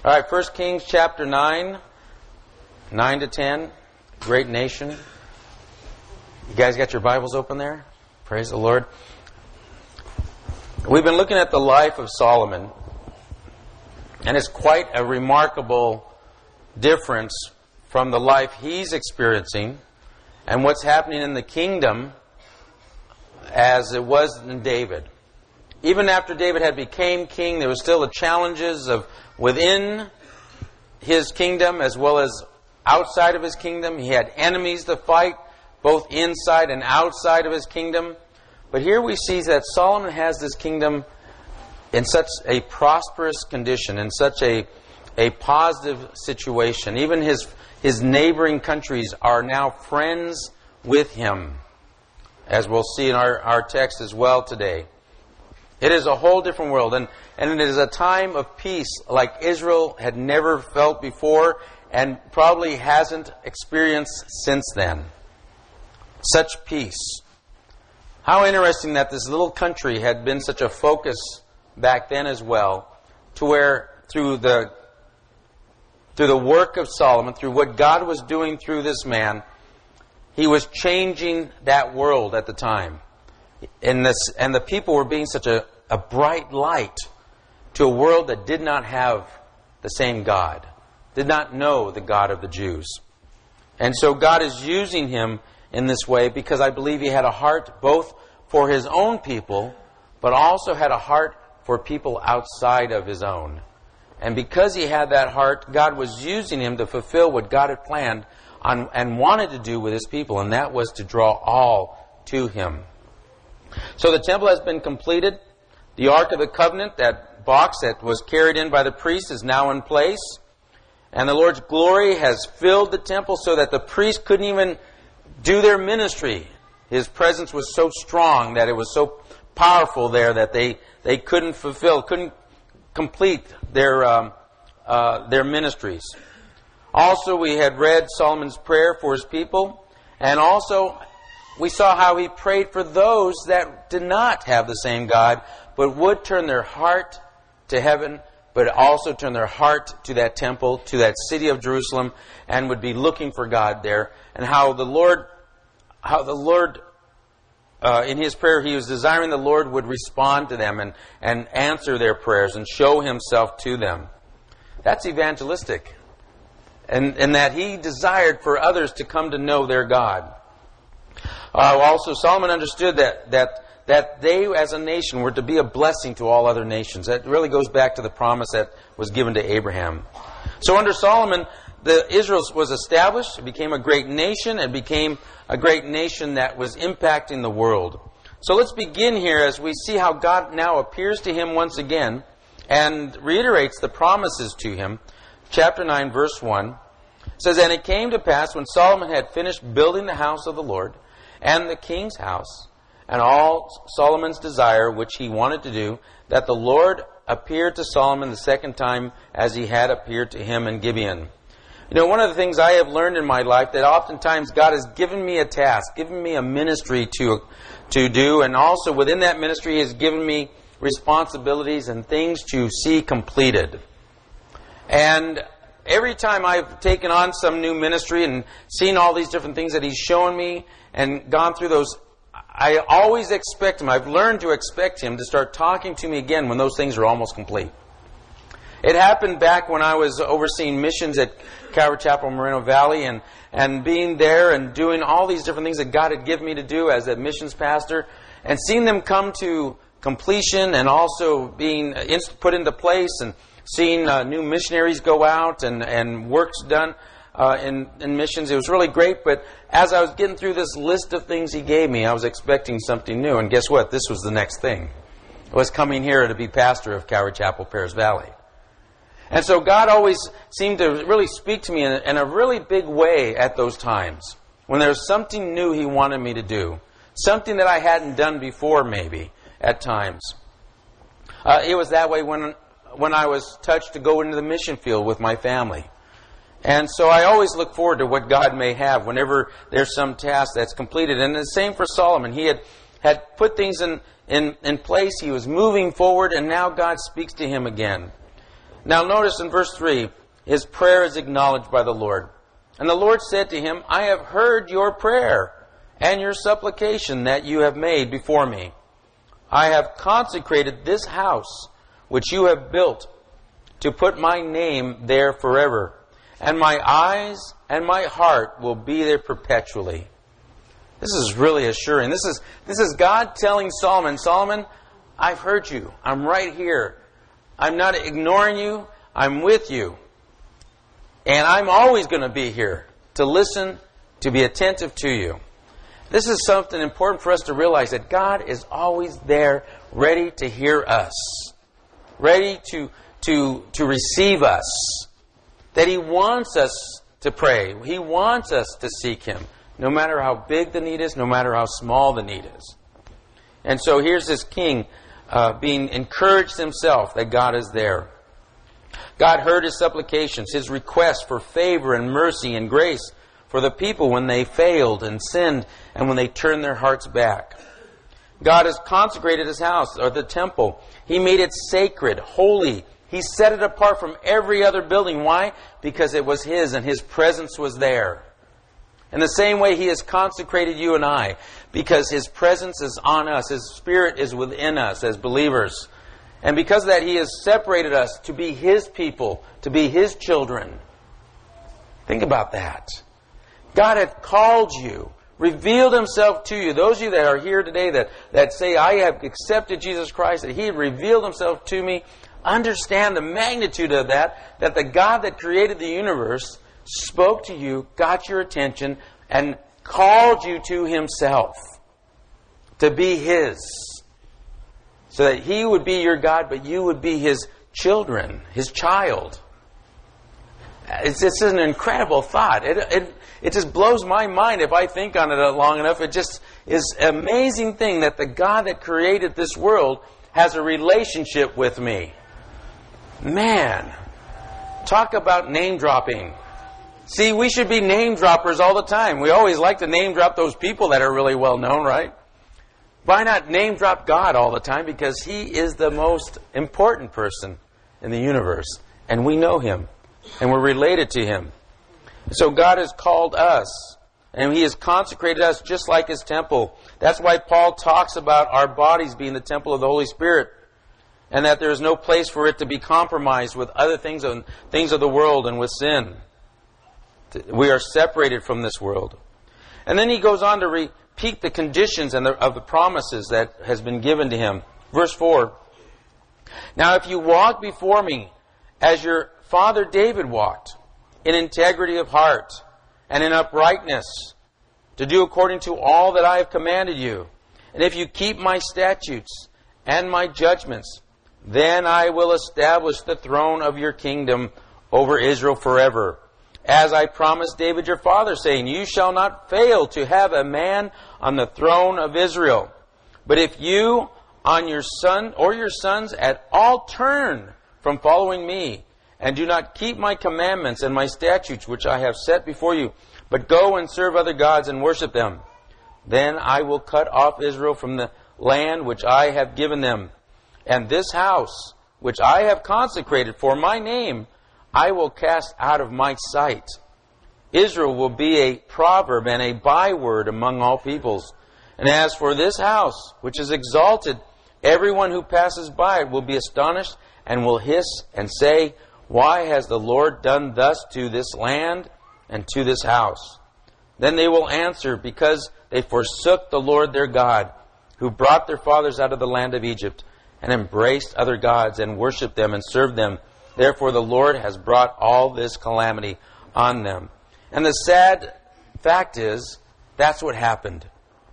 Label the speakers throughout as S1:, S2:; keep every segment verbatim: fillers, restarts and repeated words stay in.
S1: All right, First Kings chapter nine, nine to ten, great nation. You guys got your Bibles open there? Praise the Lord. We've been looking at the life of Solomon, and it's quite a remarkable difference from the life he's experiencing and what's happening in the kingdom as it was in David. Even after David had became king, there was still the challenges of within his kingdom as well as outside of his kingdom. He had enemies to fight, both inside and outside of his kingdom. But here we see that Solomon has this kingdom in such a prosperous condition, in such a, a positive situation. Even his, his neighboring countries are now friends with him, as we'll see in our, our text as well today. It is a whole different world, and, and it is a time of peace like Israel had never felt before and probably hasn't experienced since then. Such peace. How interesting that this little country had been such a focus back then as well, to where through the through the work of Solomon, through what God was doing through this man, he was changing that world at the time. And, this, and the people were being such a, a bright light to a world that did not have the same God, did not know the God of the Jews. And so God is using him in this way because I believe he had a heart both for his own people, but also had a heart for people outside of his own. And because he had that heart, God was using him to fulfill what God had planned on, and wanted to do with his people, and that was to draw all to him. So the temple has been completed. The Ark of the Covenant, that box that was carried in by the priest, is now in place. And the Lord's glory has filled the temple so that the priests couldn't even do their ministry. His presence was so strong that it was so powerful there that they, they couldn't fulfill, couldn't complete their, um, uh, their ministries. Also, we had read Solomon's prayer for his people, and also we saw how he prayed for those that did not have the same God, but would turn their heart to heaven, but also turn their heart to that temple, to that city of Jerusalem, and would be looking for God there. And how the Lord, how the Lord, uh, in his prayer, he was desiring the Lord would respond to them and, and answer their prayers and show himself to them. That's evangelistic. And, and that he desired for others to come to know their God. Uh, also, Solomon understood that, that that they, as a nation, were to be a blessing to all other nations. That really goes back to the promise that was given to Abraham. So under Solomon, the Israel was established. It became a great nation. It became a great nation that was impacting the world. So let's begin here as we see how God now appears to him once again and reiterates the promises to him. Chapter nine, verse one says, "And it came to pass when Solomon had finished building the house of the Lord, and the king's house, and all Solomon's desire which he wanted to do, that the Lord appeared to Solomon the second time as he had appeared to him in Gibeon." You know, one of the things I have learned in my life, that oftentimes God has given me a task, given me a ministry to, to do, and also within that ministry He has given me responsibilities and things to see completed. And every time I've taken on some new ministry and seen all these different things that He's shown me and gone through those, I always expect Him, I've learned to expect Him to start talking to me again when those things are almost complete. It happened back when I was overseeing missions at Calvary Chapel, Moreno Valley, and, and being there and doing all these different things that God had given me to do as a missions pastor, and seeing them come to completion and also being put into place, and seeing uh, new missionaries go out and, and works done uh, in, in missions. It was really great, but as I was getting through this list of things He gave me, I was expecting something new, and guess what? This was the next thing. I was coming here to be pastor of Calvary Chapel, Paris Valley. And so God always seemed to really speak to me in a, in a really big way at those times, when there was something new He wanted me to do, something that I hadn't done before maybe at times. Uh, it was that way when when I was touched to go into the mission field with my family. And so I always look forward to what God may have whenever there's some task that's completed. And the same for Solomon. He had, had put things in, in, in place. He was moving forward, and now God speaks to him again. Now notice in verse three, his prayer is acknowledged by the Lord. And the Lord said to him, I have heard your prayer and your supplication that you have made before me. I have consecrated this house which you have built to put my name there forever. And my eyes and my heart will be there perpetually. This is really assuring. This is, this is God telling Solomon, Solomon, I've heard you. I'm right here. I'm not ignoring you. I'm with you. And I'm always going to be here to listen, to be attentive to you. This is something important for us to realize, that God is always there, ready to hear us, ready to, to, to receive us, that He wants us to pray. He wants us to seek Him, no matter how big the need is, no matter how small the need is. And so here's this king uh, being encouraged himself that God is there. God heard his supplications, his requests for favor and mercy and grace for the people when they failed and sinned and when they turned their hearts back. God has consecrated his house, or the temple. He made it sacred, holy. He set it apart from every other building. Why? Because it was his and his presence was there. In the same way, He has consecrated you and I, because His presence is on us. His Spirit is within us as believers. And because of that, He has separated us to be His people, to be His children. Think about that. God had called you, revealed Himself to you. Those of you that are here today that, that say, I have accepted Jesus Christ, that He had revealed Himself to me, understand the magnitude of that, that the God that created the universe spoke to you, got your attention, and called you to Himself to be His. So that He would be your God, but you would be His children, His child. It's just an incredible thought. It, it, it just blows my mind if I think on it long enough. It just is an amazing thing that the God that created this world has a relationship with me. Man, talk about name dropping. See, we should be name droppers all the time. We always like to name drop those people that are really well known, right? Why not name drop God all the time? Because He is the most important person in the universe. And we know Him. And we're related to Him. So God has called us. And He has consecrated us just like His temple. That's why Paul talks about our bodies being the temple of the Holy Spirit. And that there is no place for it to be compromised with other things, things of the world and with sin. We are separated from this world. And then he goes on to repeat the conditions and the, of the promises that has been given to him. Verse four. Now if you walk before me as your father David walked, in integrity of heart and in uprightness, to do according to all that I have commanded you, and if you keep my statutes and my judgments, then I will establish the throne of your kingdom over Israel forever. As I promised David your father, saying, you shall not fail to have a man on the throne of Israel. But if you on your son or your sons at all turn from following me, and do not keep my commandments and my statutes which I have set before you, but go and serve other gods and worship them, then I will cut off Israel from the land which I have given them. And this house, which I have consecrated for my name, I will cast out of my sight. Israel will be a proverb and a byword among all peoples. And as for this house, which is exalted, everyone who passes by it will be astonished and will hiss and say, why has the Lord done thus to this land and to this house? Then they will answer, because they forsook the Lord their God, who brought their fathers out of the land of Egypt, and embraced other gods and worshipped them and served them. Therefore the Lord has brought all this calamity on them. And the sad fact is, that's what happened.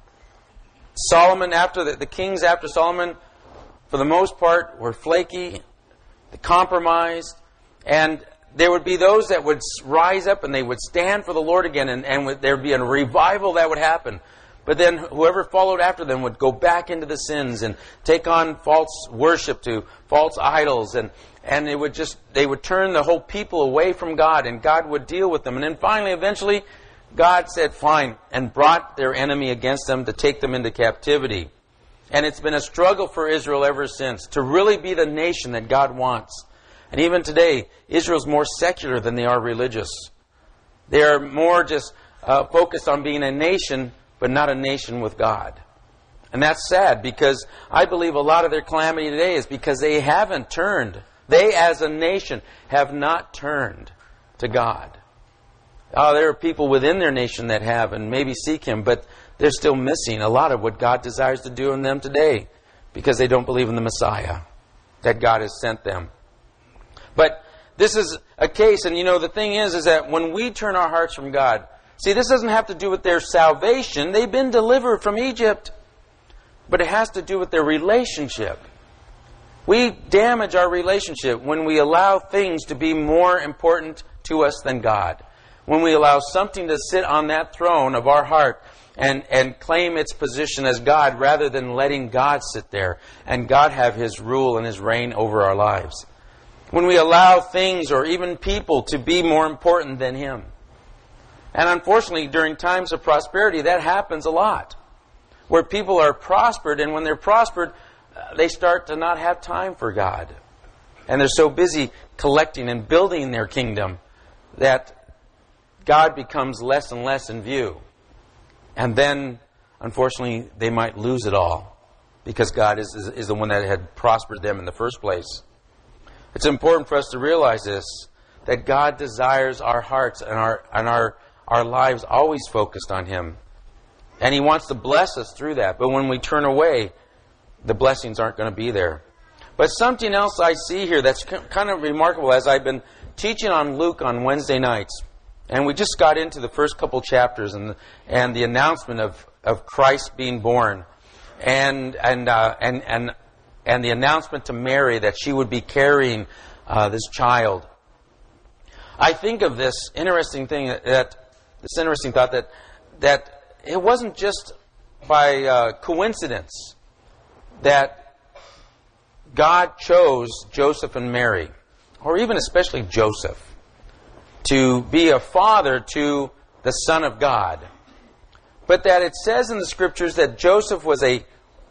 S1: Solomon, after the, the kings after Solomon, for the most part, were flaky, compromised, and there would be those that would rise up and they would stand for the Lord again, and, and there would be a revival that would happen. But then whoever followed after them would go back into the sins and take on false worship to false idols, and and it would just they would turn the whole people away from God, and God would deal with them. And then finally, eventually, God said, fine, and brought their enemy against them to take them into captivity. And it's been a struggle for Israel ever since to really be the nation that God wants. And even today, Israel's more secular than they are religious. They are more just uh, focused on being a nation, but not a nation with God. And that's sad, because I believe a lot of their calamity today is because they haven't turned. They, as a nation, have not turned to God. Oh, there are people within their nation that have and maybe seek Him, but they're still missing a lot of what God desires to do in them today because they don't believe in the Messiah, that God has sent them. But this is a case, and you know, the thing is, is that when we turn our hearts from God, see, this doesn't have to do with their salvation. They've been delivered from Egypt. But it has to do with their relationship. We damage our relationship when we allow things to be more important to us than God. When we allow something to sit on that throne of our heart and, and claim its position as God rather than letting God sit there and God have His rule and His reign over our lives. When we allow things or even people to be more important than Him. And unfortunately, during times of prosperity, that happens a lot. Where people are prospered, and when they're prospered, uh, they start to not have time for God. And they're so busy collecting and building their kingdom that God becomes less and less in view. And then, unfortunately, they might lose it all because God is, is, is the one that had prospered them in the first place. It's important for us to realize this, that God desires our hearts and our, and our, our lives always focused on Him. And He wants to bless us through that. But when we turn away, the blessings aren't going to be there. But something else I see here that's kind of remarkable as I've been teaching on Luke on Wednesday nights. And we just got into the first couple chapters and the, and the announcement of, of Christ being born. And and, uh, and and and the announcement to Mary that she would be carrying uh, this child. I think of this interesting thing, that this interesting thought that that it wasn't just by uh, coincidence that God chose Joseph and Mary, or even especially Joseph, to be a father to the Son of God. But that it says in the Scriptures that Joseph was a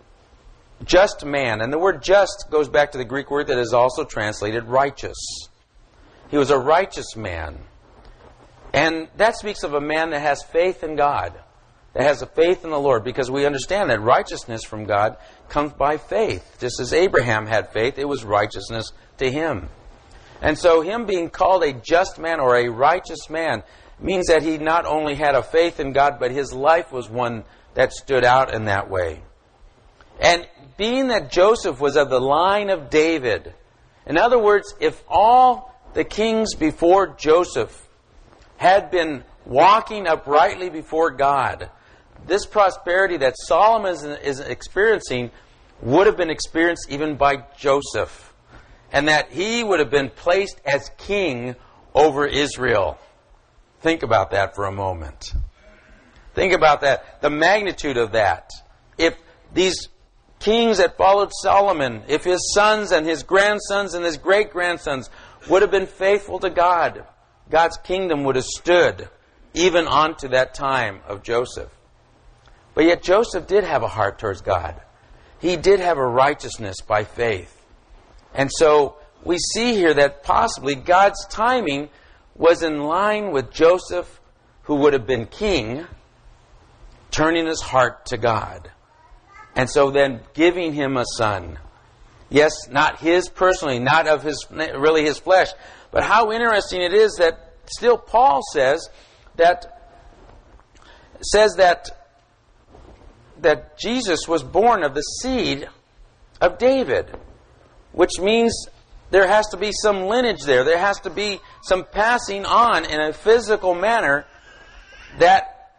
S1: just man. And the word just goes back to the Greek word that is also translated righteous. He was a righteous man. And that speaks of a man that has faith in God, that has a faith in the Lord, because we understand that righteousness from God comes by faith. Just as Abraham had faith, it was righteousness to him. And so him being called a just man or a righteous man means that he not only had a faith in God, but his life was one that stood out in that way. And being that Joseph was of the line of David, in other words, if all the kings before Joseph had been walking uprightly before God, this prosperity that Solomon is, is experiencing would have been experienced even by Joseph. And that he would have been placed as king over Israel. Think about that for a moment. Think about that. The magnitude of that. If these kings that followed Solomon, if his sons and his grandsons and his great-grandsons would have been faithful to God, God's kingdom would have stood even onto that time of Joseph. But yet Joseph did have a heart towards God. He did have a righteousness by faith. And so we see here that possibly God's timing was in line with Joseph, who would have been king, turning his heart to God. And so then giving him a son. Yes, not his personally, not of his really his flesh. But how interesting it is that still Paul says that says that that Jesus was born of the seed of David. Which means there has to be some lineage there. There has to be some passing on in a physical manner that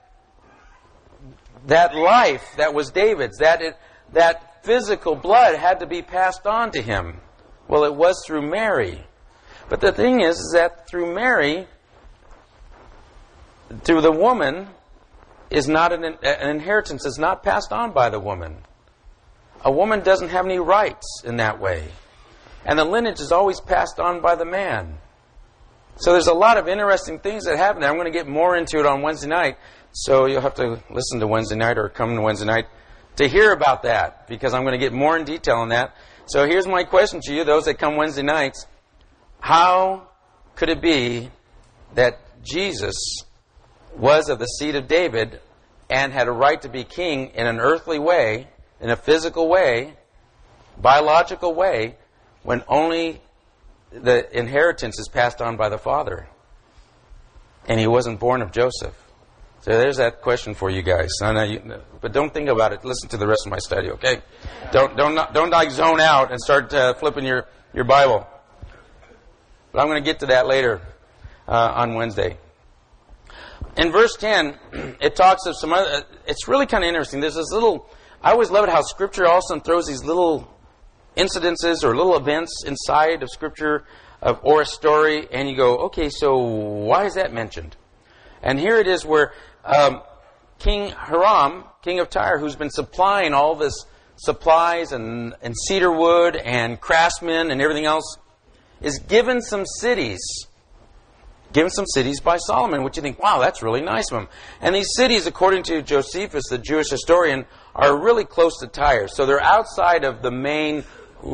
S1: that life that was David's, that it, that physical blood had to be passed on to him. Well, it was through Mary. But the thing is, is that through Mary, through the woman, is not an, an inheritance is not passed on by the woman. A woman doesn't have any rights in that way. And the lineage is always passed on by the man. So there's a lot of interesting things that happen there. I'm going to get more into it on Wednesday night. So you'll have to listen to Wednesday night or come to Wednesday night to hear about that. Because I'm going to get more in detail on that. So here's my question to you, those that come Wednesday nights. how could it be that Jesus was of the seed of David and had a right to be king in an earthly way, in a physical way, biological way, when only the inheritance is passed on by the Father? And he wasn't born of Joseph. So there's that question for you guys. I know you, but don't think about it. Listen to the rest of my study, okay? Don't don't don't like zone out and start uh, flipping your, your Bible. But I'm going to get to that later uh, on Wednesday. In verse ten, it talks of some other... It's really kind of interesting. There's this little... I always love it how Scripture also throws these little incidences or little events inside of Scripture of, or a story, and you go, okay, so why is that mentioned? And here it is where um, King Hiram, king of Tyre, who's been supplying all this supplies and, and cedar wood and craftsmen and everything else, is given some cities. Given some cities by Solomon, which you think, wow, that's really nice of him. And these cities, according to Josephus, the Jewish historian, are really close to Tyre. So they're outside of the main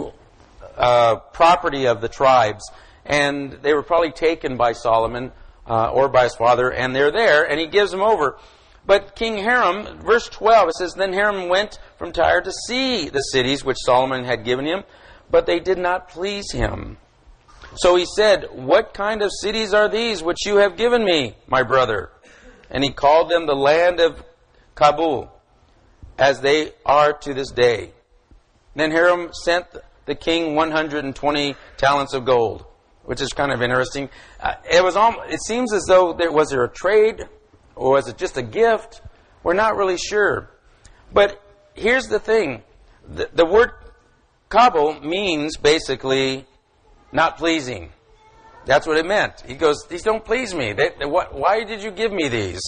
S1: uh, property of the tribes. And they were probably taken by Solomon uh, or by his father, and they're there, and he gives them over. But King Hiram, verse twelve, it says, Then Hiram went from Tyre to see the cities which Solomon had given him, but they did not please him. So he said, What kind of cities are these which you have given me, my brother? And he called them the land of Kabul, as they are to this day. Then Hiram sent the king one hundred twenty talents of gold, which is kind of interesting. Uh, it was almost, it seems as though there was there a trade, or was it just a gift? We're not really sure. But here's the thing. The, the word Kabul means basically not pleasing. That's what it meant. He goes, these don't please me. They, they, what, why did you give me these?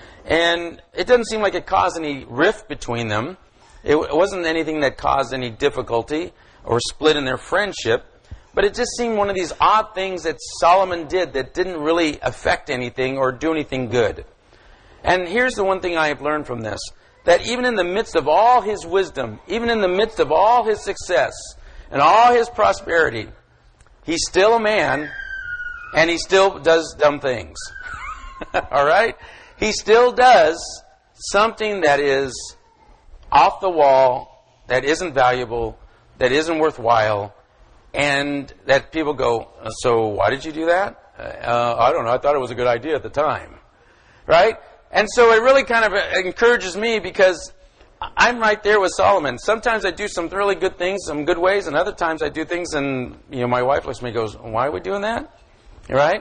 S1: And it doesn't seem like it caused any rift between them. It, it wasn't anything that caused any difficulty or split in their friendship. But it just seemed one of these odd things that Solomon did that didn't really affect anything or do anything good. And here's the one thing I have learned from this. That even in the midst of all his wisdom, even in the midst of all his success and all his prosperity, he's still a man, and he still does dumb things. All right? He still does something that is off the wall, that isn't valuable, that isn't worthwhile, and that people go, so why did you do that? Uh, I don't know. I thought it was a good idea at the time. Right? And so it really kind of encourages me because I'm right there with Solomon. Sometimes I do some really good things, some good ways, and other times I do things and, you know, my wife looks at me and goes, why are we doing that? Right?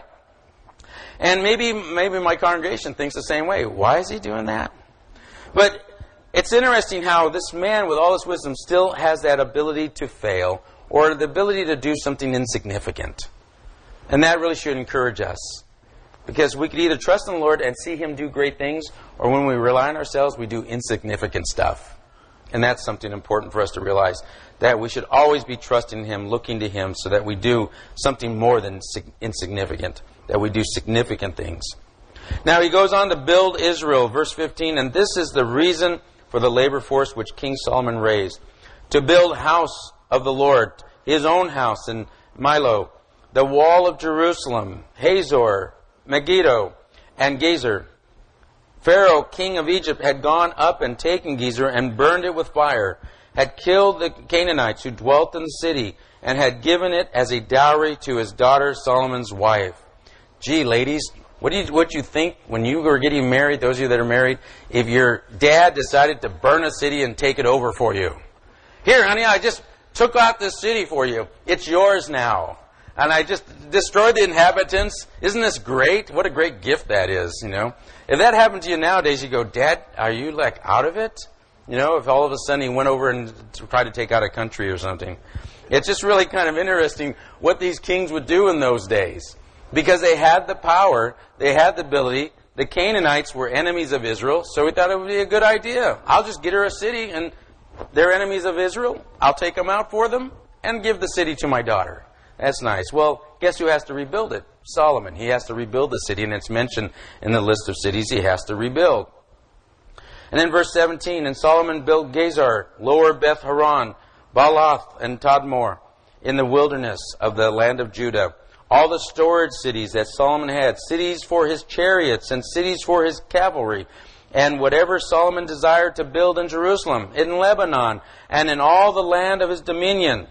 S1: And maybe maybe my congregation thinks the same way. Why is he doing that? But it's interesting how this man with all his wisdom still has that ability to fail or the ability to do something insignificant. And that really should encourage us. Because we could either trust in the Lord and see Him do great things, or when we rely on ourselves, we do insignificant stuff. And that's something important for us to realize, that we should always be trusting Him, looking to Him, so that we do something more than insignificant, that we do significant things. Now he goes on to build Israel, verse fifteen, and this is the reason for the labor force which King Solomon raised. To build house of the Lord, His own house in Milo, the wall of Jerusalem, Hazor, Megiddo, and Gezer. Pharaoh, king of Egypt, had gone up and taken Gezer and burned it with fire, had killed the Canaanites who dwelt in the city, and had given it as a dowry to his daughter Solomon's wife. Gee, ladies, what do you what you think when you were getting married, those of you that are married, if your dad decided to burn a city and take it over for you? Here, honey, I just took out this city for you. It's yours now. And I just destroyed the inhabitants. Isn't this great? What a great gift that is, you know. If that happened to you nowadays, you go, Dad, are you like out of it? You know, if all of a sudden he went over and tried to take out a country or something. It's just really kind of interesting what these kings would do in those days. Because they had the power, they had the ability. The Canaanites were enemies of Israel, so we thought it would be a good idea. I'll just get her a city, and they're enemies of Israel. I'll take them out for them and give the city to my daughter. That's nice. Well, guess who has to rebuild it? Solomon. He has to rebuild the city, and it's mentioned in the list of cities he has to rebuild. And then verse seventeen, and Solomon built Gezer, Lower Beth Horon, Baalath, and Tadmor in the wilderness of the land of Judah. all the storage cities that Solomon had, cities for his chariots and cities for his cavalry, and whatever Solomon desired to build in Jerusalem, in Lebanon, and in all the land of his dominion.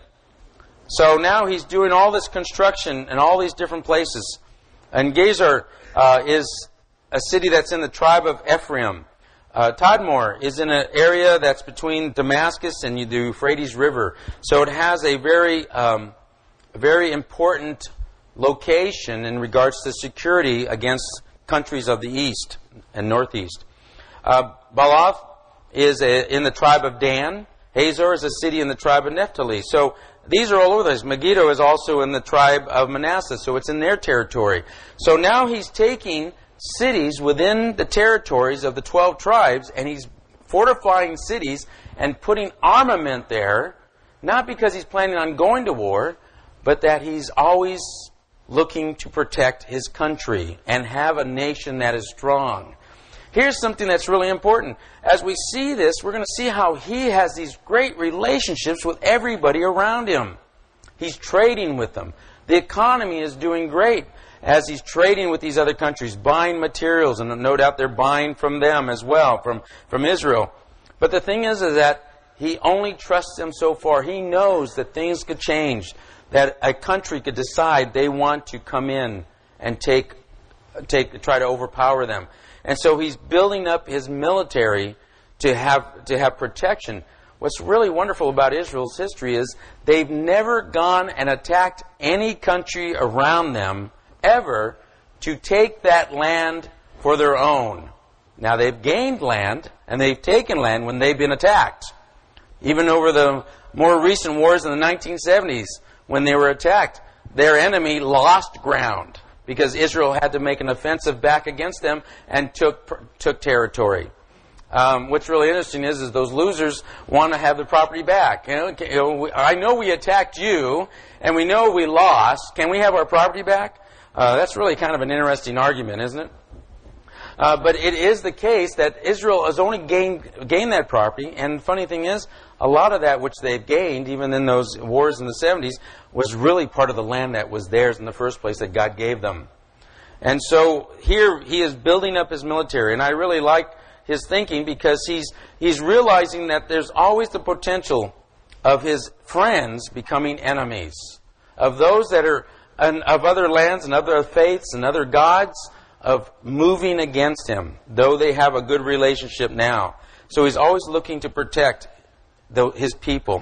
S1: So now he's doing all this construction in all these different places. And Gezer uh, is a city that's in the tribe of Ephraim. Uh, Tadmor is in an area that's between Damascus and the Euphrates River. So it has a very, um, very important location in regards to security against countries of the east and northeast. Uh, Baalath is a, in the tribe of Dan. Hazor is a city in the tribe of Naphtali. So these are all over this. Megiddo is also in the tribe of Manasseh, so it's in their territory. So now he's taking cities within the territories of the twelve tribes, and he's fortifying cities and putting armament there, not because he's planning on going to war, but that he's always looking to protect his country and have a nation that is strong. Here's something that's really important. As we see this, we're going to see how he has these great relationships with everybody around him. He's trading with them. The economy is doing great as he's trading with these other countries, buying materials, and no doubt they're buying from them as well, from, from Israel. But the thing is, is that he only trusts them so far. He knows that things could change, that a country could decide they want to come in and take, take, try to overpower them. And so he's building up his military to have, to have protection. What's really wonderful about Israel's history is they've never gone and attacked any country around them ever to take that land for their own. Now, they've gained land and they've taken land when they've been attacked. Even over the more recent wars in the nineteen seventies, when they were attacked, their enemy lost ground because Israel had to make an offensive back against them and took took territory. Um, what's really interesting is, is those losers want to have the property back. You know, you know, we, I know we attacked you, and we know we lost. Can we have our property back? Uh, that's really kind of an interesting argument, isn't it? Uh, but it is the case that Israel has only gained gained that property, and the funny thing is, a lot of that which they've gained, even in those wars in the seventies, was really part of the land that was theirs in the first place that God gave them. And so here he is building up his military, and I really like his thinking because he's he's realizing that there's always the potential of his friends becoming enemies, of those that are and of other lands and other faiths and other gods, of moving against him, though they have a good relationship now. So he's always looking to protect the, his people.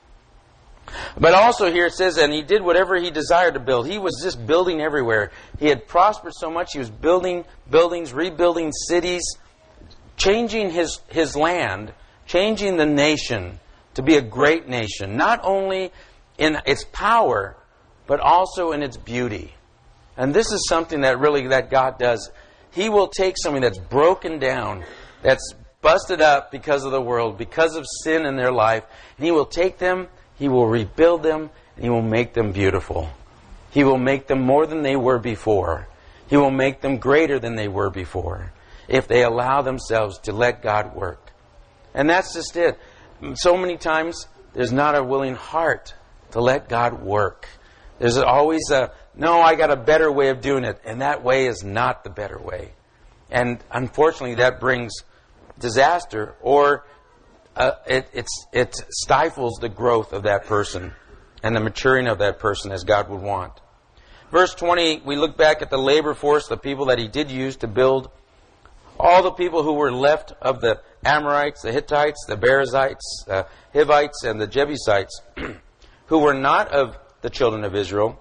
S1: But also here it says, and he did whatever he desired to build. He was just building everywhere. He had prospered so much, he was building buildings, rebuilding cities, changing his, his land, changing the nation to be a great nation, not only in its power, but also in its beauty. And this is something that really that God does. He will take something that's broken down, that's busted up because of the world, because of sin in their life, and He will take them, He will rebuild them, and He will make them beautiful. He will make them more than they were before. He will make them greater than they were before, if they allow themselves to let God work. And that's just it. So many times, there's not a willing heart to let God work. There's always a, no, I got a better way of doing it, and that way is not the better way. And unfortunately, that brings disaster, or uh, it, it's, it stifles the growth of that person and the maturing of that person as God would want. Verse twenty, we look back at the labor force, the people that He did use to build. All the people who were left of the Amorites, the Hittites, the Perizzites, the Hivites, and the Jebusites, who were not of the children of Israel,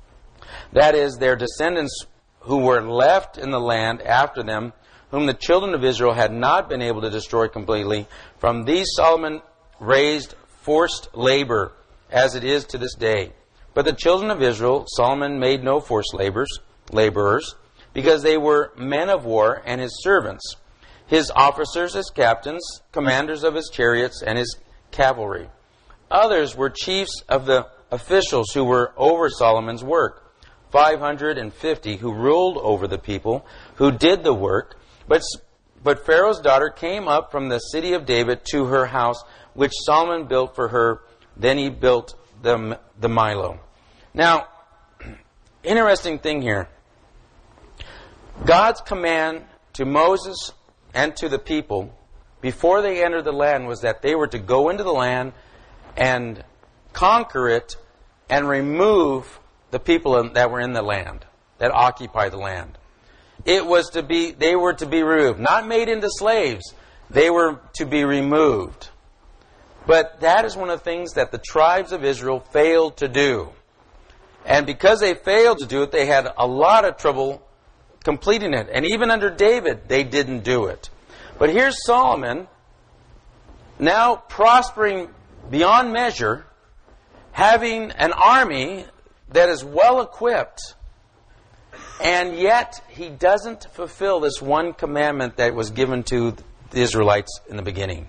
S1: that is, their descendants who were left in the land after them, whom the children of Israel had not been able to destroy completely, from these Solomon raised forced labor, as it is to this day. But the children of Israel, Solomon made no forced laborers, laborers, because they were men of war and his servants, his officers, his captains, commanders of his chariots, and his cavalry. Others were chiefs of the officials who were over Solomon's work, five hundred fifty who ruled over the people, who did the work. But, but Pharaoh's daughter came up from the city of David to her house, which Solomon built for her. Then he built the, the Milo. Now, interesting thing here. God's command to Moses and to the people before they entered the land was that they were to go into the land and conquer it and remove the people that were in the land, that occupied the land. It was to be, they were to be removed, not made into slaves. They were to be removed. But that is one of the things that the tribes of Israel failed to do. And because they failed to do it, they had a lot of trouble completing it. And even under David, they didn't do it. But here's Solomon, now prospering beyond measure, having an army that is well equipped, and yet he doesn't fulfill this one commandment that was given to the Israelites in the beginning.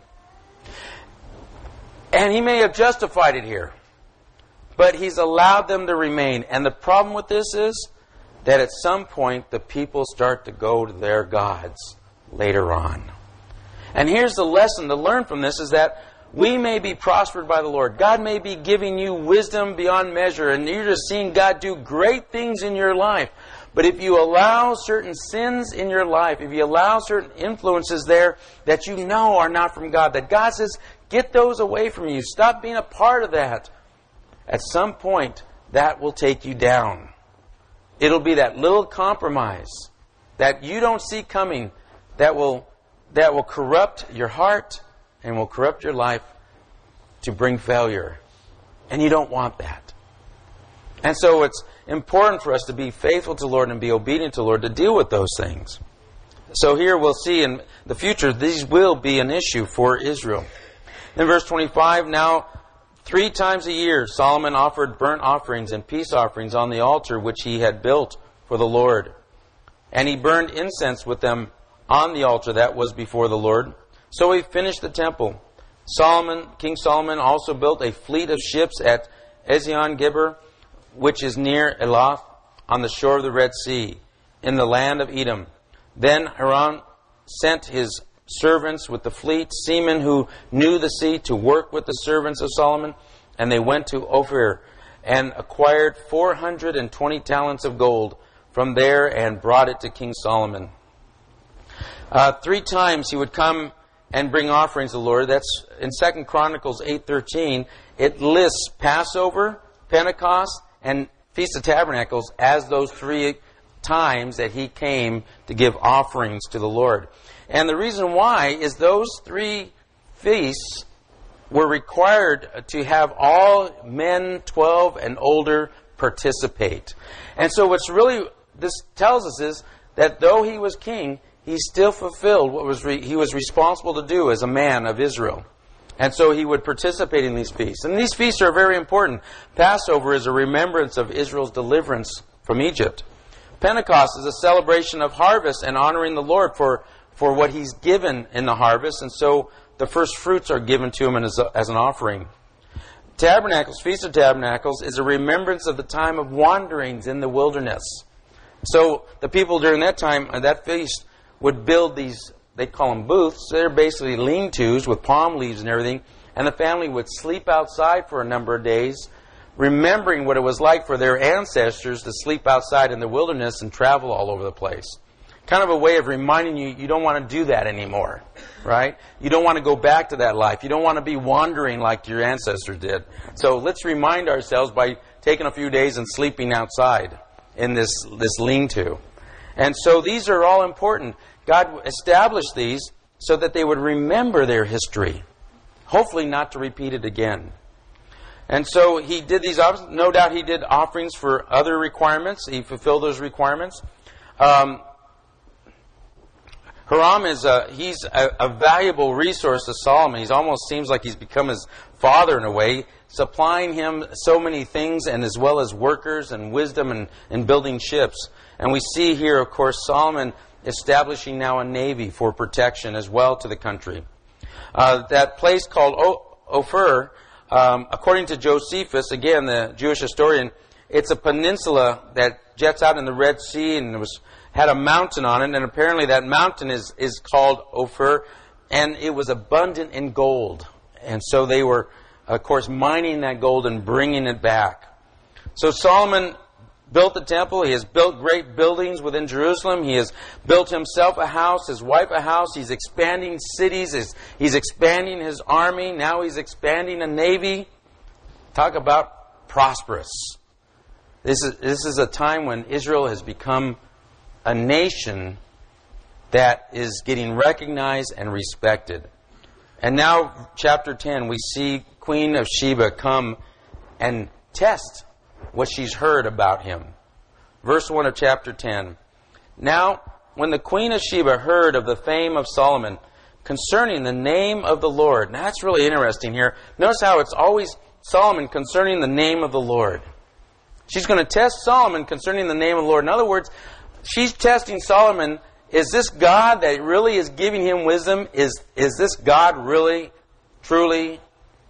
S1: And he may have justified it here, but he's allowed them to remain. And the problem with this is that at some point the people start to go to their gods later on. And here's the lesson to learn from this, is that we may be prospered by the Lord. God may be giving you wisdom beyond measure, and you're just seeing God do great things in your life. But if you allow certain sins in your life, if you allow certain influences there that you know are not from God, that God says, get those away from you. Stop being a part of that. At some point, that will take you down. It'll be that little compromise that you don't see coming that will, that will corrupt your heart and will corrupt your life to bring failure. And you don't want that. And so it's important for us to be faithful to the Lord and be obedient to the Lord to deal with those things. So here we'll see in the future, these will be an issue for Israel. In verse twenty-five, now three times a year Solomon offered burnt offerings and peace offerings on the altar which he had built for the Lord. And he burned incense with them on the altar that was before the Lord. So he finished the temple. Solomon, King Solomon also built a fleet of ships at Ezion-Geber, which is near Elath, on the shore of the Red Sea, in the land of Edom. Then Hiram sent his servants with the fleet, seamen who knew the sea, to work with the servants of Solomon, and they went to Ophir and acquired four hundred twenty talents of gold from there and brought it to King Solomon. Uh, three times he would come and bring offerings to the Lord. That's in Second Chronicles eight thirteen. It lists Passover, Pentecost, and Feast of Tabernacles as those three times that he came to give offerings to the Lord. And the reason why is those three feasts were required to have all men twelve and older participate. And so what's really this tells us is that though he was king, he still fulfilled what was re- he was responsible to do as a man of Israel. And so he would participate in these feasts. And these feasts are very important. Passover is a remembrance of Israel's deliverance from Egypt. Pentecost is a celebration of harvest and honoring the Lord for, for what he's given in the harvest. And so the first fruits are given to him as, a, as an offering. Tabernacles, Feast of Tabernacles, is a remembrance of the time of wanderings in the wilderness. So the people during that time, that feast, would build these, they call them booths. They're basically lean-tos with palm leaves and everything. And the family would sleep outside for a number of days, remembering what it was like for their ancestors to sleep outside in the wilderness and travel all over the place. Kind of a way of reminding you, you don't want to do that anymore, right? You don't want to go back to that life. You don't want to be wandering like your ancestors did. So let's remind ourselves by taking a few days and sleeping outside in this, this lean-to. And so these are all important. God established these so that they would remember their history, hopefully not to repeat it again. And so he did these, no doubt he did offerings for other requirements. He fulfilled those requirements. Um, Hiram is a, he's a, a valuable resource to Solomon. He almost seems like he's become his father in a way, supplying him so many things, and as well as workers and wisdom and, and building ships. And we see here, of course, Solomon establishing now a navy for protection as well to the country. Uh, that place called o- Ophir, um, according to Josephus, again, the Jewish historian, it's a peninsula that jets out in the Red Sea, and it was had a mountain on it, and apparently that mountain is, is called Ophir, and it was abundant in gold. And so they were, of course, mining that gold and bringing it back. So Solomon built the temple. He has built great buildings within Jerusalem. He has built himself a house, his wife a house. He's expanding cities. He's, he's expanding his army. Now he's expanding a navy. Talk about prosperous. This is, this is a time when Israel has become a nation that is getting recognized and respected. And now, chapter ten, we see Queen of Sheba come and test what she's heard about him. Verse one of chapter ten. Now, when the Queen of Sheba heard of the fame of Solomon concerning the name of the Lord. Now, that's really interesting here. Notice how it's always Solomon concerning the name of the Lord. She's going to test Solomon concerning the name of the Lord. In other words, she's testing Solomon. Is this God that really is giving him wisdom? Is, is this God really, truly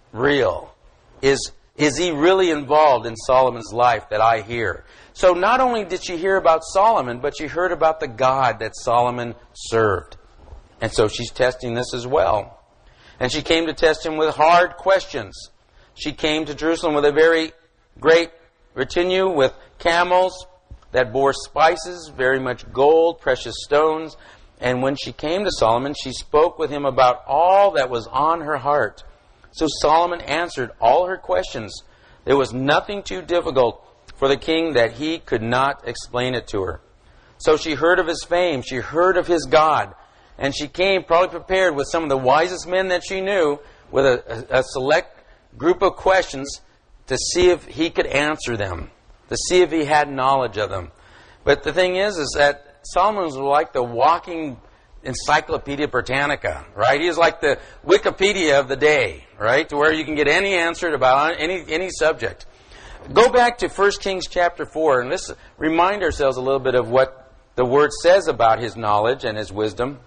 S1: real? Is, is he really involved in Solomon's life that I hear? So not only did she hear about Solomon, but she heard about the God that Solomon served. And so she's testing this as well. And she came to test him with hard questions. She came to Jerusalem with a very great retinue, with camels that bore spices, very much gold, precious stones. And when she came to Solomon, she spoke with him about all that was on her heart. So Solomon answered all her questions. There was nothing too difficult for the king that he could not explain it to her. So she heard of his fame. She heard of his God. And she came probably prepared with some of the wisest men that she knew, with a, a, a select group of questions to see if he could answer them, to see if he had knowledge of them. But the thing is, is that Solomon was like the walking Encyclopedia Britannica, right? He is like the Wikipedia of the day, right? To where you can get any answer about any any subject. Go back to First Kings chapter four, and let's remind ourselves a little bit of what the Word says about his knowledge and his wisdom.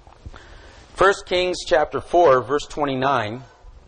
S1: First Kings chapter four, verse twenty-nine.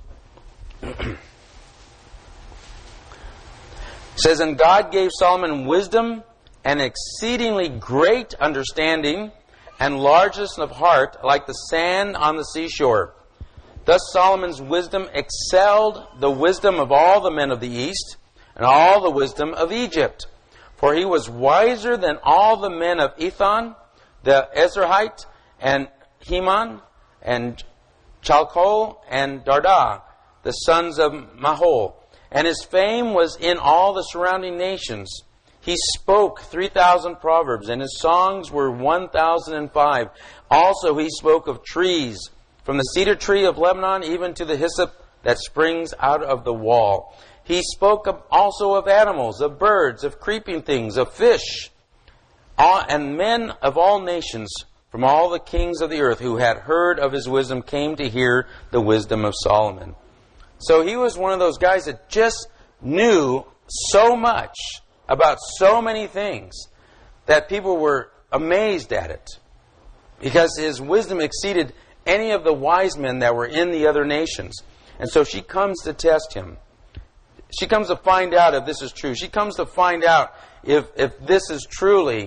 S1: Says, and God gave Solomon wisdom and exceedingly great understanding and largeness of heart like the sand on the seashore. Thus Solomon's wisdom excelled the wisdom of all the men of the east and all the wisdom of Egypt. For he was wiser than all the men of Ethan, the Ezrahite, and Heman, and Chalcol, and Darda, the sons of Mahol. And his fame was in all the surrounding nations. He spoke three thousand proverbs, and his songs were one thousand and five. Also he spoke of trees, from the cedar tree of Lebanon even to the hyssop that springs out of the wall. He spoke of, also of animals, of birds, of creeping things, of fish. All, and men of all nations, from all the kings of the earth who had heard of his wisdom, came to hear the wisdom of Solomon. So he was one of those guys that just knew so much about so many things that people were amazed at it, because his wisdom exceeded any of the wise men that were in the other nations. And so she comes to test him. She comes to find out if this is true. She comes to find out if, if this is truly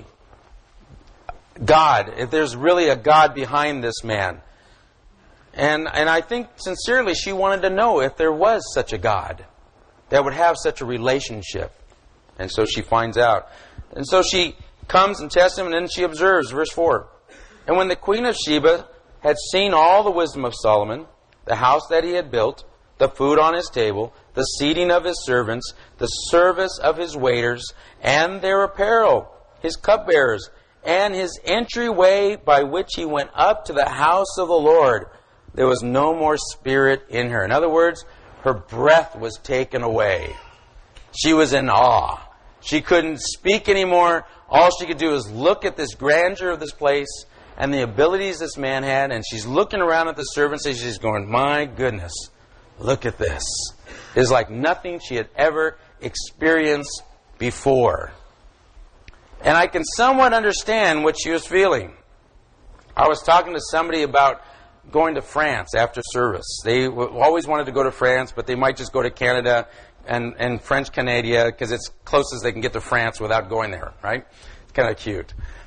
S1: God, if there's really a God behind this man. And and I think sincerely she wanted to know if there was such a God that would have such a relationship. And so she finds out. And so she comes and tests him, and then she observes, verse four. And when the Queen of Sheba had seen all the wisdom of Solomon, the house that he had built, the food on his table, the seating of his servants, the service of his waiters, and their apparel, his cupbearers, and his entryway by which he went up to the house of the Lord, there was no more spirit in her. In other words, her breath was taken away. She was in awe. She couldn't speak anymore. All she could do is look at this grandeur of this place and the abilities this man had. And she's looking around at the servants and she's going, my goodness, look at this. It's like nothing she had ever experienced before. And I can somewhat understand what she was feeling. I was talking to somebody about going to France after service. They always wanted to go to France, but they might just go to Canada and, and French Canada because it's closest they can get to France without going there, right? It's kind of cute.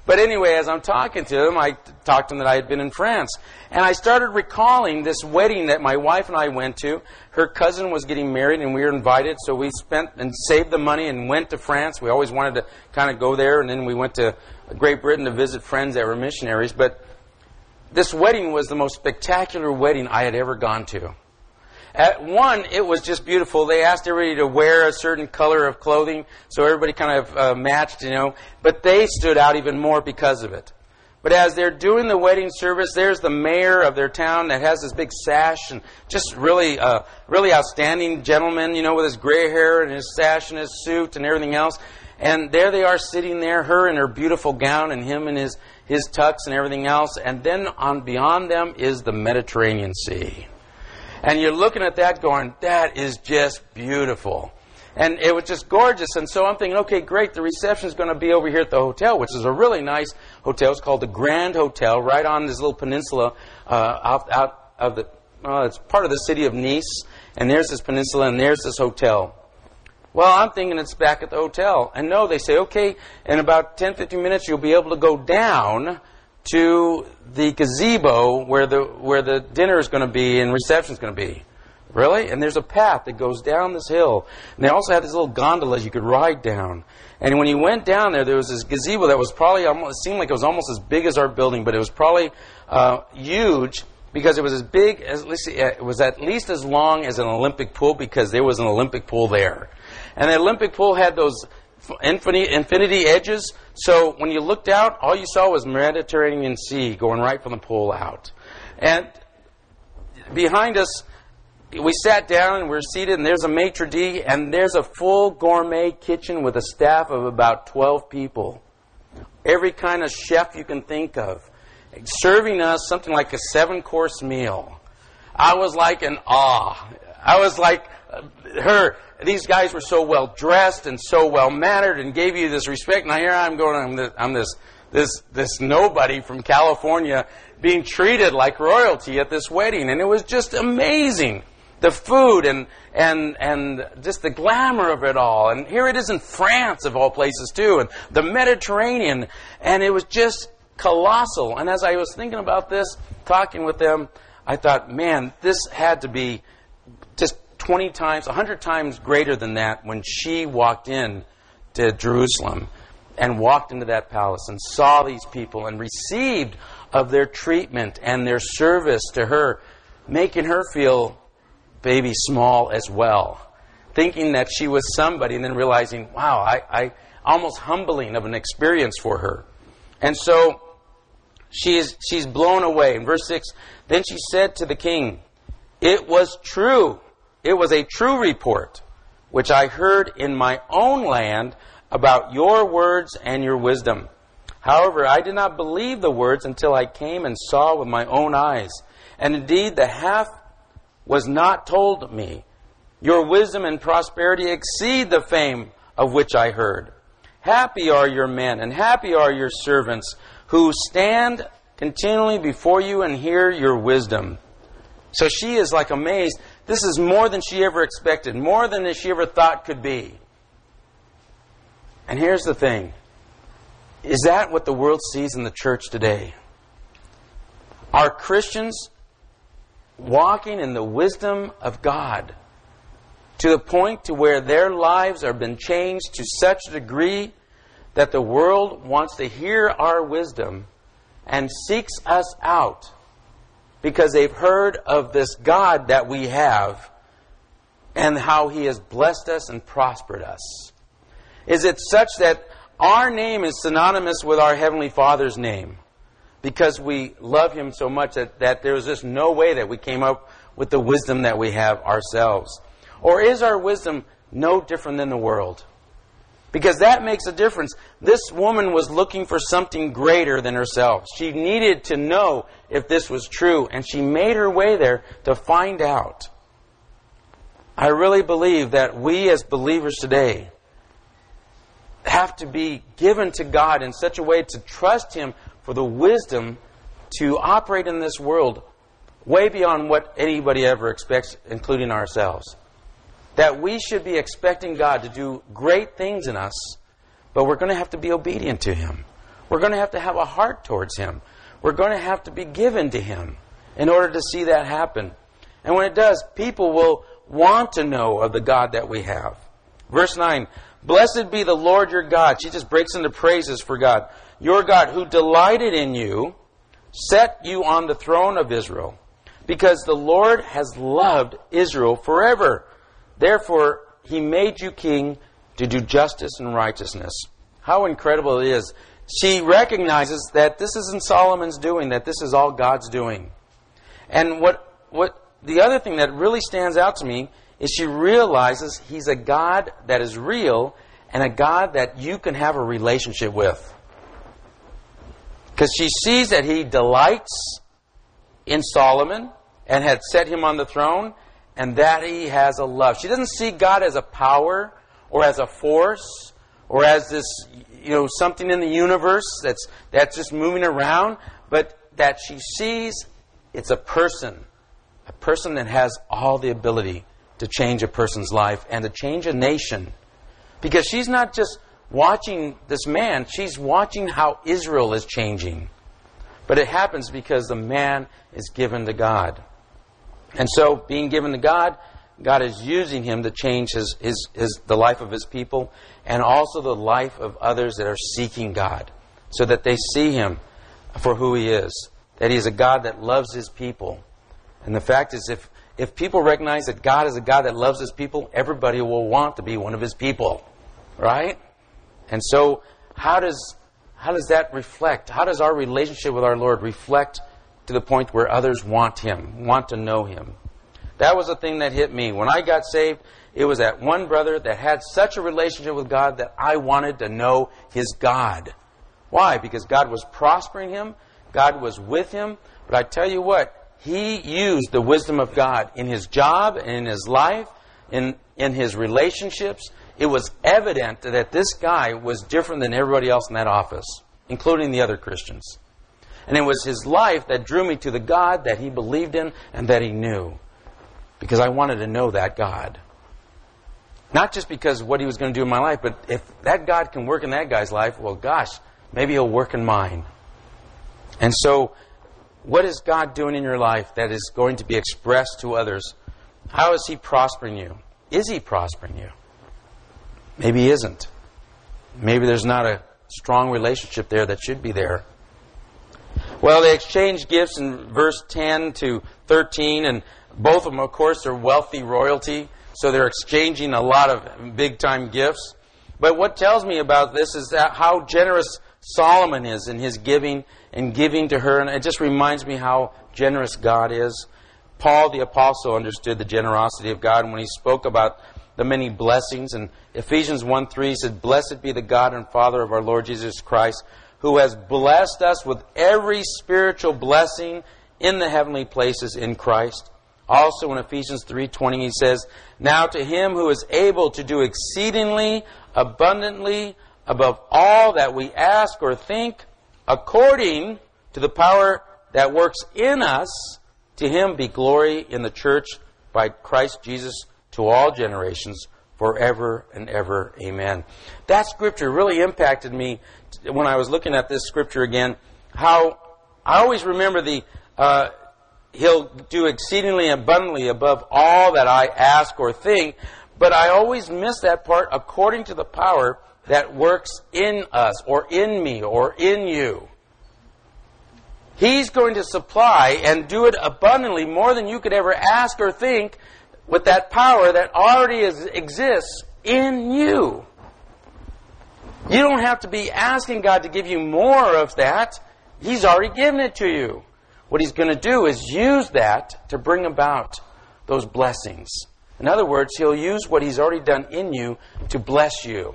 S1: But anyway, as I'm talking to him, I talked to him that I had been in France. And I started recalling this wedding that my wife and I went to. Her cousin was getting married and we were invited, so we spent and saved the money and went to France. We always wanted to kind of go there, and then we went to Great Britain to visit friends that were missionaries. But this wedding was the most spectacular wedding I had ever gone to. At one, it was just beautiful. They asked everybody to wear a certain color of clothing, so everybody kind of uh, matched, you know. But they stood out even more because of it. But as they're doing the wedding service, there's the mayor of their town that has this big sash and just really, uh, really outstanding gentleman, you know, with his gray hair and his sash and his suit and everything else. And there they are sitting there, her in her beautiful gown and him in his, his tux and everything else. And then on beyond them is the Mediterranean Sea. And you're looking at that going, that is just beautiful. And it was just gorgeous. And so I'm thinking, okay, great, the reception's going to be over here at the hotel, which is a really nice hotel. It's called the Grand Hotel, right on this little peninsula uh, out, out of the, uh, it's part of the city of Nice. And there's this peninsula, and there's this hotel. Well, I'm thinking it's back at the hotel. And no, they say, okay, in about ten, fifteen minutes, you'll be able to go down to the gazebo where the where the dinner is going to be and reception is going to be. Really? And there's a path that goes down this hill. And they also had these little gondolas you could ride down. And when you went down there, there was this gazebo that was probably, almost, it seemed like it was almost as big as our building, but it was probably uh, huge because it was as big, as it was at least as long as an Olympic pool, because there was an Olympic pool there. And the Olympic pool had those infinity, infinity edges. So when you looked out, all you saw was Mediterranean Sea going right from the pool out. And behind us, we sat down and we were seated, and there's a maitre d', and there's a full gourmet kitchen with a staff of about twelve people. Every kind of chef you can think of, serving us something like a seven-course meal. I was like in awe. I was like uh, her. These guys were so well dressed and so well mannered and gave you this respect. Now here I'm going. I'm this, I'm this this this nobody from California being treated like royalty at this wedding, and it was just amazing. The food and and and just the glamour of it all. And here it is in France, of all places, too, and the Mediterranean, and it was just colossal. And as I was thinking about this, talking with them, I thought, man, this had to be just twenty times, one hundred times greater than that when she walked in to Jerusalem and walked into that palace and saw these people and received of their treatment and their service to her, making her feel baby small as well, thinking that she was somebody, and then realizing, wow, I, I almost humbling of an experience for her. And so she is she's blown away. In verse six, then she said to the king, it was true. It was a true report, which I heard in my own land about your words and your wisdom. However, I did not believe the words until I came and saw with my own eyes. And indeed, the half was not told me. Your wisdom and prosperity exceed the fame of which I heard. Happy are your men, and happy are your servants, who stand continually before you and hear your wisdom. So she is like amazed. This is more than she ever expected, more than she ever thought could be. And here's the thing. Is that what the world sees in the church today? Are Christians walking in the wisdom of God to the point to where their lives have been changed to such a degree that the world wants to hear our wisdom and seeks us out because they've heard of this God that we have and how He has blessed us and prospered us? Is it such that our name is synonymous with our Heavenly Father's name because we love Him so much that, that there's just no way that we came up with the wisdom that we have ourselves? Or is our wisdom no different than the world? Because that makes a difference. This woman was looking for something greater than herself. She needed to know if this was true, and she made her way there to find out. I really believe that we as believers today have to be given to God in such a way to trust Him for the wisdom to operate in this world way beyond what anybody ever expects, including ourselves. That we should be expecting God to do great things in us, but we're going to have to be obedient to Him. We're going to have to have a heart towards Him. We're going to have to be given to Him in order to see that happen. And when it does, people will want to know of the God that we have. Verse nine, blessed be the Lord your God. She just breaks into praises for God. Your God, who delighted in you, set you on the throne of Israel, because the Lord has loved Israel forever. Therefore, He made you king to do justice and righteousness. How incredible it is. She recognizes that this isn't Solomon's doing, that this is all God's doing. And what what the other thing that really stands out to me is she realizes He's a God that is real and a God that you can have a relationship with. Because she sees that He delights in Solomon and had set him on the throne, and that He has a love. She doesn't see God as a power or as a force or as this, you know, something in the universe that's that's just moving around, but that she sees it's a person, a person that has all the ability to change a person's life and to change a nation. Because she's not just watching this man, she's watching how Israel is changing. But it happens because the man is given to God. And so, being given to God, God is using him to change his, his, his, the life of His people and also the life of others that are seeking God, so that they see Him for who He is, that He is a God that loves His people. And the fact is, if, if people recognize that God is a God that loves His people, everybody will want to be one of His people, right? And so, how does how does that reflect? How does our relationship with our Lord reflect to the point where others want Him, want to know Him? That was the thing that hit me. When I got saved, it was that one brother that had such a relationship with God that I wanted to know his God. Why? Because God was prospering him. God was with him. But I tell you what, he used the wisdom of God in his job, in his life, in, in his relationships. It was evident that this guy was different than everybody else in that office, including the other Christians. And it was his life that drew me to the God that he believed in and that he knew. Because I wanted to know that God. Not just because of what He was going to do in my life, but if that God can work in that guy's life, well, gosh, maybe He'll work in mine. And so, what is God doing in your life that is going to be expressed to others? How is He prospering you? Is He prospering you? Maybe He isn't. Maybe there's not a strong relationship there that should be there. Well, they exchanged gifts in verse ten to thirteen, and both of them, of course, are wealthy royalty, so they're exchanging a lot of big-time gifts. But what tells me about this is that how generous Solomon is in his giving and giving to her, and it just reminds me how generous God is. Paul the Apostle understood the generosity of God when he spoke about the many blessings. In Ephesians one three, he said, "Blessed be the God and Father of our Lord Jesus Christ, who has blessed us with every spiritual blessing in the heavenly places in Christ." Also in Ephesians three twenty, he says, "Now to Him who is able to do exceedingly abundantly above all that we ask or think, according to the power that works in us, to Him be glory in the church by Christ Jesus to all generations, forever and ever. Amen." That scripture really impacted me when I was looking at this scripture again. How I always remember the uh, He'll do exceedingly abundantly above all that I ask or think, but I always miss that part, according to the power that works in us or in me or in you. He's going to supply and do it abundantly, more than you could ever ask or think, with that power that already is, exists in you. You don't have to be asking God to give you more of that. He's already given it to you. What He's going to do is use that to bring about those blessings. In other words, He'll use what He's already done in you to bless you.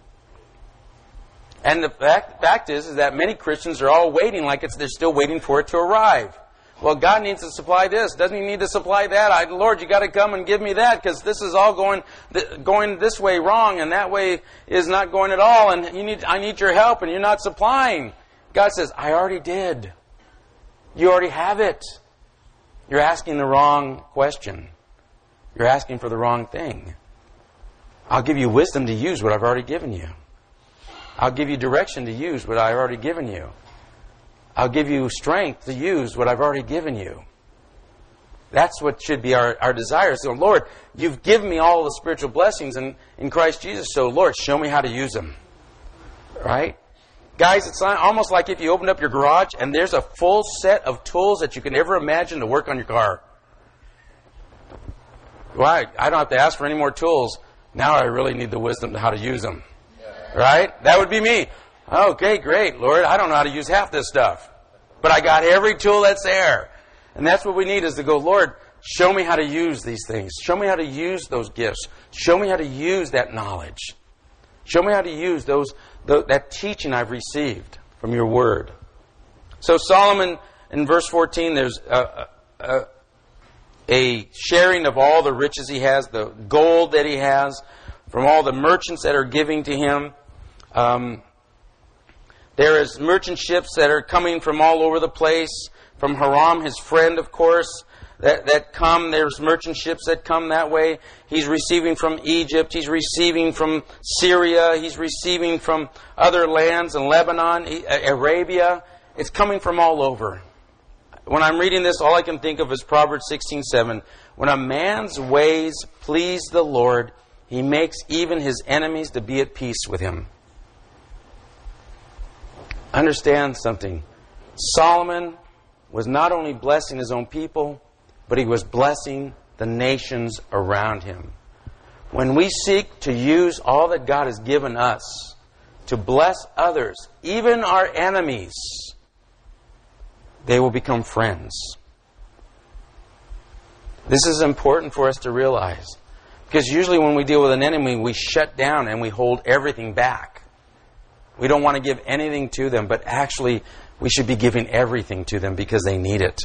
S1: And the fact, fact is, is that many Christians are all waiting like it's they're still waiting for it to arrive. Well, God needs to supply this. Doesn't He need to supply that? I, Lord, you got to come and give me that, because this is all going th- going this way wrong, and that way is not going at all. And you need I need your help, and you're not supplying. God says, I already did. You already have it. You're asking the wrong question. You're asking for the wrong thing. I'll give you wisdom to use what I've already given you. I'll give you direction to use what I've already given you. I'll give you strength to use what I've already given you. That's what should be our, our desire. So, Lord, you've given me all the spiritual blessings in, in Christ Jesus, so, Lord, show me how to use them. Right? Guys, it's almost like if you opened up your garage and there's a full set of tools that you can ever imagine to work on your car. Well, I don't have to ask for any more tools. Now I really need the wisdom to how to use them. Right? That would be me. Okay, great, Lord. I don't know how to use half this stuff. But I got every tool that's there. And that's what we need, is to go, Lord, show me how to use these things. Show me how to use those gifts. Show me how to use that knowledge. Show me how to use those the, that teaching I've received from your word. So Solomon, in verse fourteen, there's a, a, a sharing of all the riches he has, the gold that he has, from all the merchants that are giving to him. Um, there is merchant ships that are coming from all over the place. From Hiram, his friend, of course, that, that come. There's merchant ships that come that way. He's receiving from Egypt. He's receiving from Syria. He's receiving from other lands in Lebanon, Arabia. It's coming from all over. When I'm reading this, all I can think of is Proverbs sixteen seven. When a man's ways please the Lord, he makes even his enemies to be at peace with him. Understand something. Solomon was not only blessing his own people, but he was blessing the nations around him. When we seek to use all that God has given us to bless others, even our enemies, they will become friends. This is important for us to realize. Because usually when we deal with an enemy, we shut down and we hold everything back. We don't want to give anything to them, but actually we should be giving everything to them because they need it.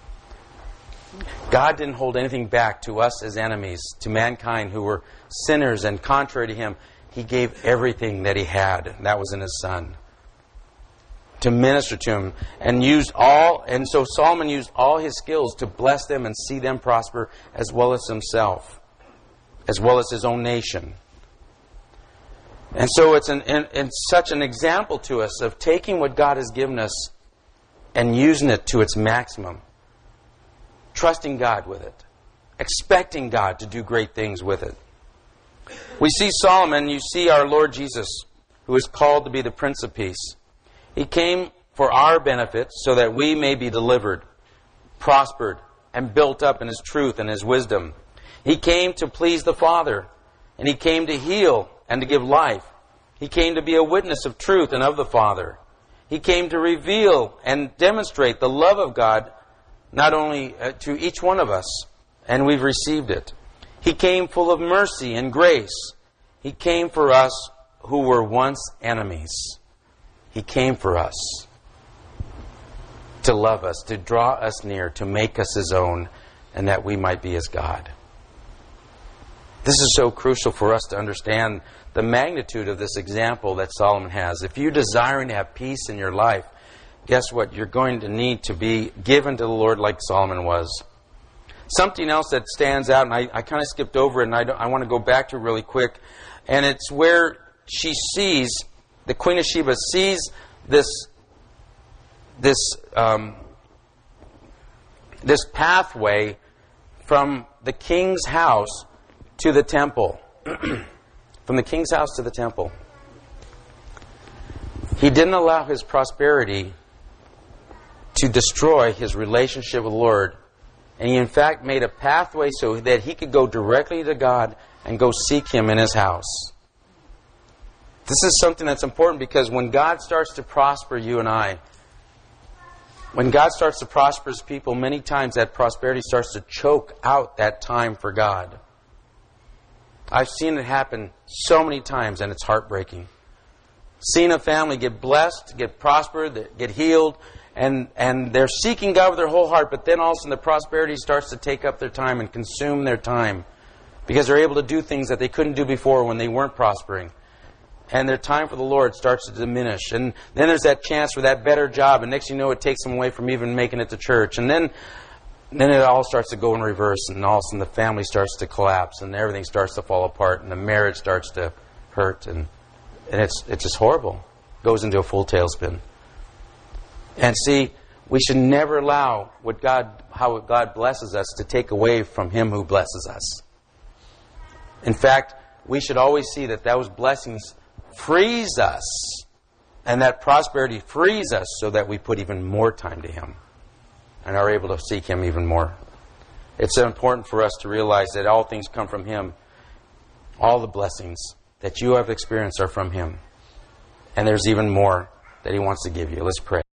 S1: God didn't hold anything back to us as enemies, to mankind who were sinners and contrary to Him. He gave everything that He had, and that was in His Son, to minister to Him, and used all. And so Solomon used all his skills to bless them and see them prosper, as well as himself, as well as his own nation. And so it's an, it's such an example to us of taking what God has given us and using it to its maximum. Trusting God with it. Expecting God to do great things with it. We see Solomon, you see our Lord Jesus, who is called to be the Prince of Peace. He came for our benefit so that we may be delivered, prospered, and built up in His truth and His wisdom. He came to please the Father, and He came to heal and to give life. He came to be a witness of truth and of the Father. He came to reveal and demonstrate the love of God, not only uh, to each one of us, and we've received it. He came full of mercy and grace. He came for us who were once enemies. He came for us to love us, to draw us near, to make us His own, and that we might be His God. This is so crucial for us to understand the magnitude of this example that Solomon has. If you're desiring to have peace in your life, guess what? You're going to need to be given to the Lord like Solomon was. Something else that stands out, and I, I kind of skipped over it, and I, I want to go back to it really quick, and it's where she sees, the Queen of Sheba sees this, this, um, this pathway from the king's house to the temple. From the king's house to the temple. He didn't allow his prosperity to destroy his relationship with the Lord. And he in fact made a pathway so that he could go directly to God and go seek Him in His house. This is something that's important, because when God starts to prosper you and I, when God starts to prosper His people, many times that prosperity starts to choke out that time for God. I've seen it happen so many times, and it's heartbreaking. Seen a family get blessed, get prospered, get healed, and, and they're seeking God with their whole heart, but then all of a sudden the prosperity starts to take up their time and consume their time, because they're able to do things that they couldn't do before when they weren't prospering. And their time for the Lord starts to diminish. And then there's that chance for that better job, and next thing you know, it takes them away from even making it to church. And then Then it all starts to go in reverse, and all of a sudden the family starts to collapse, and everything starts to fall apart, and the marriage starts to hurt, and and it's it's just horrible. Goes into a full tailspin. And see, we should never allow what God, how God blesses us to take away from Him who blesses us. In fact, we should always see that those blessings frees us, and that prosperity frees us so that we put even more time to Him and are able to seek Him even more. It's so important for us to realize that all things come from Him. All the blessings that you have experienced are from Him. And there's even more that He wants to give you. Let's pray.